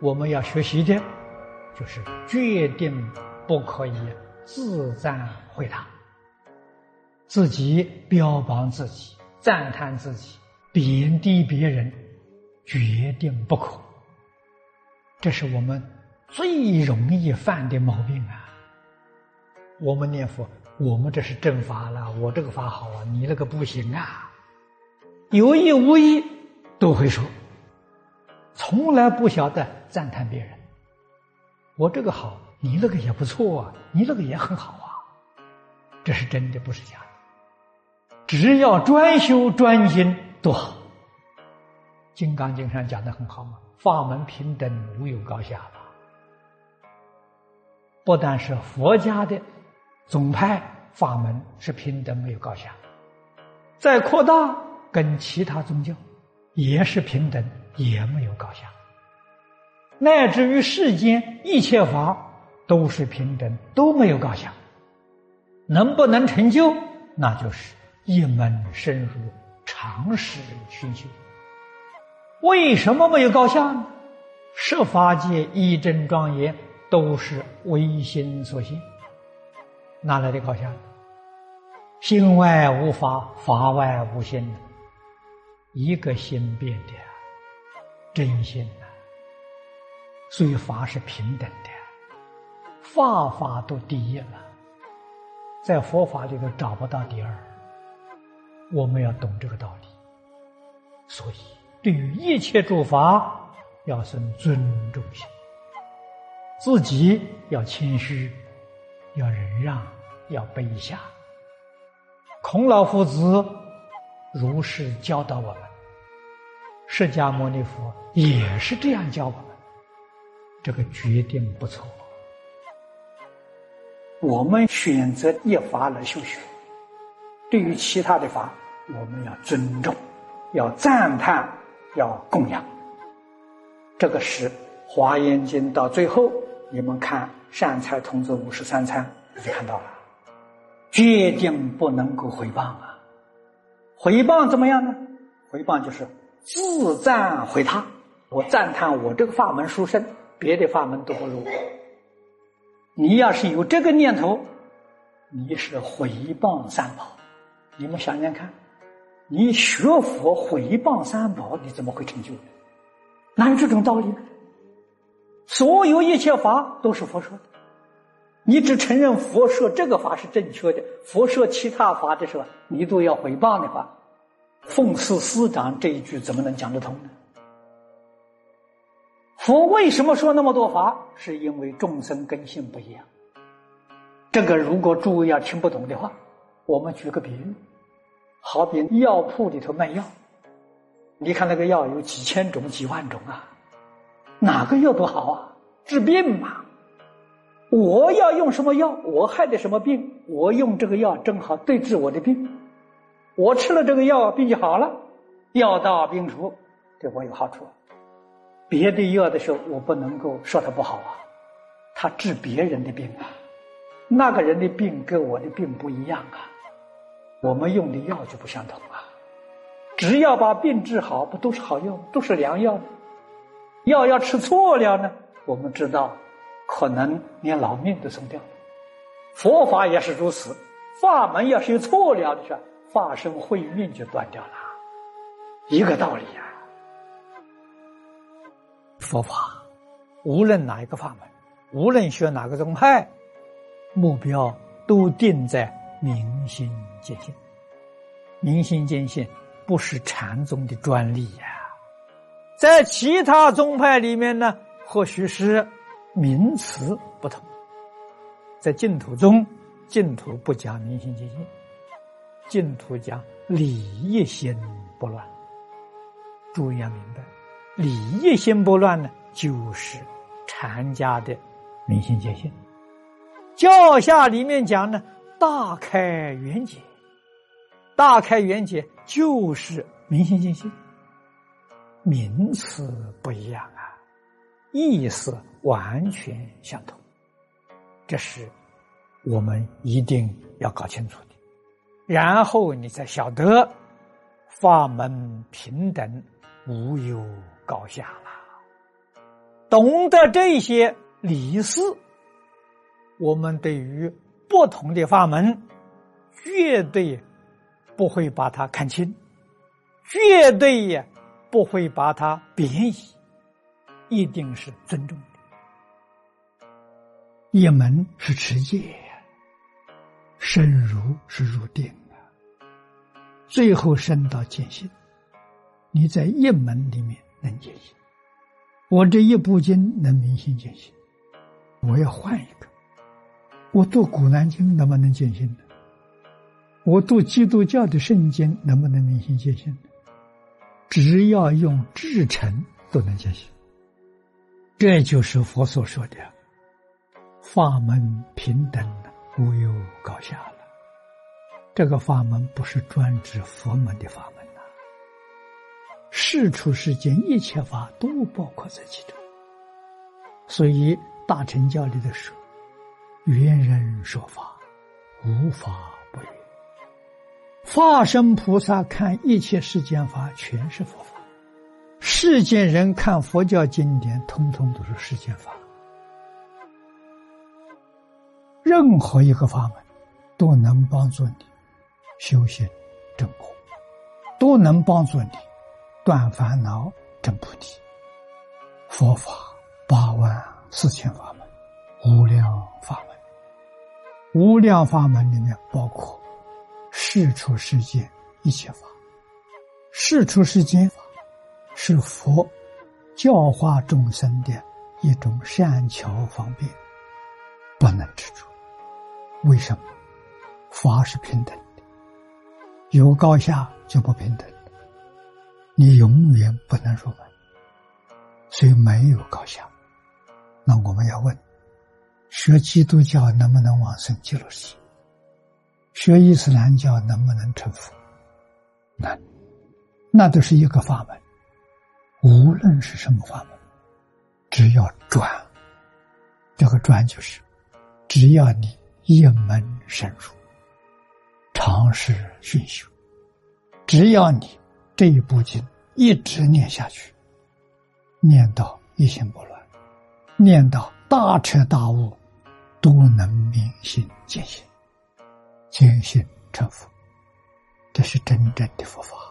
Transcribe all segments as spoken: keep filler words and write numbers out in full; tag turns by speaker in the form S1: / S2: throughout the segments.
S1: 我们要学习的，就是决定不可以自赞毁他，自己标榜自己，赞叹自己，贬低别人，决定不可。这是我们最容易犯的毛病啊！我们念佛，我们这是正法了，我这个法好啊，你那个不行啊，有意无意都会说，从来不晓得赞叹别人。我这个好，你那个也不错啊，你那个也很好啊，这是真的，不是假的。只要专修专精多好。金刚经上讲的很好嘛，法门平等，无有高下吧。不但是佛家的宗派法门是平等没有高下，再扩大跟其他宗教也是平等，也没有高下，乃至于世间一切法都是平等，都没有高下。能不能成就，那就是一门深入，常识熏修。为什么没有高下呢？十法界一真庄严都是唯心所现，哪来的高下？心外无法，法外无心，一个心变的真心啊！所以法是平等的，法法都第一了，在佛法里头找不到第二。我们要懂这个道理，所以对于一切诸法要生尊重心，自己要谦虚，要忍让，要卑下。孔老夫子如是教导我们，释迦牟尼佛也是这样教我们，这个决定不错。我们选择一法来修学，对于其他的法我们要尊重，要赞叹，要供养。这个是华严经到最后，你们看善财童子五十三参就看到了，决定不能够毁谤啊！毁谤怎么样呢？毁谤就是自赞毁他，我赞叹我这个法门殊胜，别的法门都不如。你要是有这个念头，你是毁谤三宝。你们想想看，你学佛毁谤三宝，你怎么会成就呢？哪有这种道理呢？所有一切法都是佛说的，你只承认佛说这个法是正确的，佛说其他法的时候你都要毁谤的话，奉事师长这一句怎么能讲得通呢？佛为什么说那么多法？是因为众生根性不一样。这个如果诸位要听不懂的话，我们举个比喻，好比药铺里头卖药，你看那个药有几千种几万种啊，哪个药都好啊，治病嘛。我要用什么药，我害的什么病，我用这个药正好对治我的病，我吃了这个药病就好了，药到病除，对我有好处。别的药的时候我不能够说它不好啊，它治别人的病啊，那个人的病跟我的病不一样啊，我们用的药就不相同啊。只要把病治好，不都是好药，都是良药吗？药要吃错了呢，我们知道可能连老命都送掉了。佛法也是如此，法门要是有错了的时候，法身慧命就断掉了，一个道理啊。佛法无论哪一个法门，无论学哪个宗派，目标都定在明心见性。明心见性不是禅宗的专利呀、啊，在其他宗派里面呢，或许是名词不同。在净土中，净土不讲明心见性，净土讲理一心不乱。注意要明白，理一心不乱呢，就是禅家的明心见性。教下里面讲呢，大开圆解，大开圆解就是明心见性，名词不一样啊，意思完全相同，这是我们一定要搞清楚的。然后你才晓得法门平等，无有高下了。 懂得这些理事，我们对于不同的法门绝对不会把它看轻，绝对也不会把它贬义，一定是尊重的。一门是持戒，深入是入定啊，最后升到见性。你在一门里面能见性，我这一部经能明心见性，我要换一个，我读古兰经能不能见性呢？我读基督教的圣经能不能明心见性呢？只要用至诚都能见性。这就是佛所说的法门平等，无有高下了。这个法门不是专指佛门的法门啊，世出世间一切法都包括在其中。所以大乘教里的说，圆人说法，无法不圆。法身菩萨看一切世间法全是佛法，世间人看佛教经典通通都是世间法。任何一个法门都能帮助你修行正果，都能帮助你断烦恼证菩提。佛法八万四千法门，无量法门，无量法门里面包括世出世间一切法。世出世间法是佛教化众生的一种善巧方便，不能执着。为什么？法是平等的，有高下就不平等，你永远不能入门，所以没有高下。那我们要问，学基督教能不能往生极乐世界？学伊斯兰教能不能成佛？能，那都是一个法门。无论是什么法门，只要转，这个转就是只要你一门深入，尝试熏修，只要你这一部经一直念下去，念到一心不乱，念到大彻大悟，都能明心见性，见性成佛，这是真正的佛法。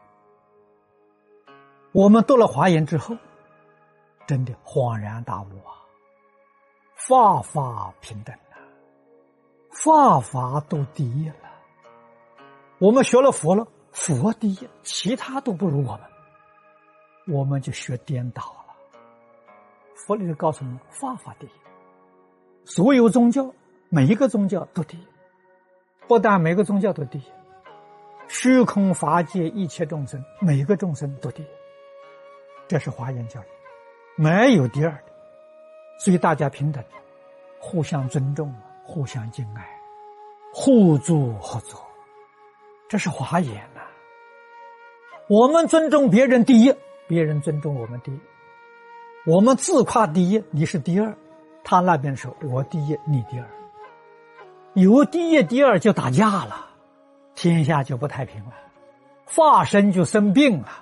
S1: 我们读了华严之后，真的恍然大悟啊！法法平等啊，法法都第一了。我们学了佛了，佛第一，其他都不如我们，我们就学颠倒了。佛里头告诉我们，法法第一，所有宗教每一个宗教都第一，不但每个宗教都第一，虚空法界一切众生，每个众生都第一。这是华严教义，没有第二的，所以大家平等，互相尊重，互相敬爱，互助合作，这是华严呐、啊。我们尊重别人第一，别人尊重我们第一。我们自夸第一，你是第二，他那边说我第一，你第二。有第一第二就打架了，天下就不太平了，法身就生病了。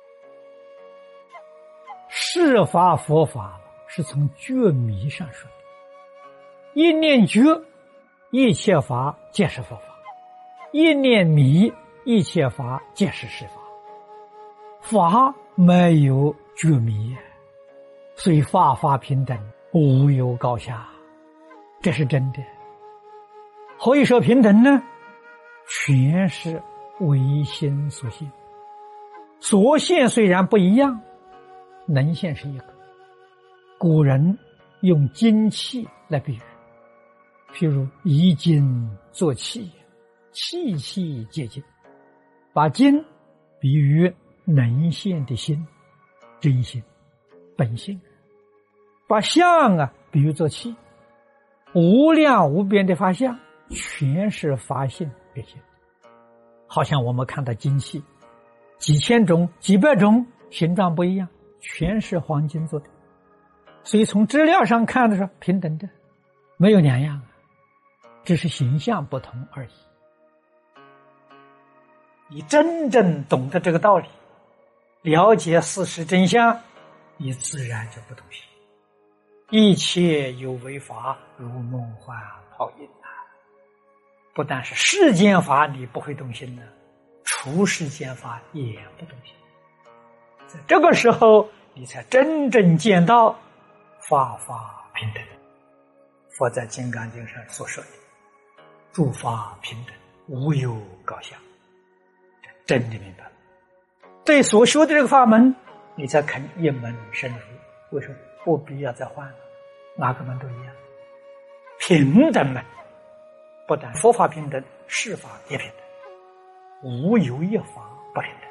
S1: 是法佛法是从觉迷上说的，一念觉，一切法皆是佛法；一念迷，一切法皆是是法。法没有觉迷，所以法法平等，无有高下，这是真的。何以说平等呢？全是唯心所现，所现虽然不一样，能现是一个。古人用金器来比喻，譬如以金作器，器器皆金，把金比喻能现的心，真心本性，把相啊比喻作器，无量无边的法相全是法性变现。好像我们看到金器几千种几百种形状不一样，全是黄金做的，所以从质量上看的时候平等的，没有两样，只是形象不同而已。你真正懂得这个道理，了解事实真相，你自然就不动心。 一切有为法，如梦幻泡影啊！不但是世间法你不会动心呢，出世间法也不动心。在这个时候，你才真正见到法法平等。佛在《金刚经》上所说的“诸法平等，无有高下”，真的明白了。对所学的这个法门，你才肯一门深入。为什么？不必要再换了，哪个门都一样，平等门。不但佛法平等，世法也平等，无有一法不平等。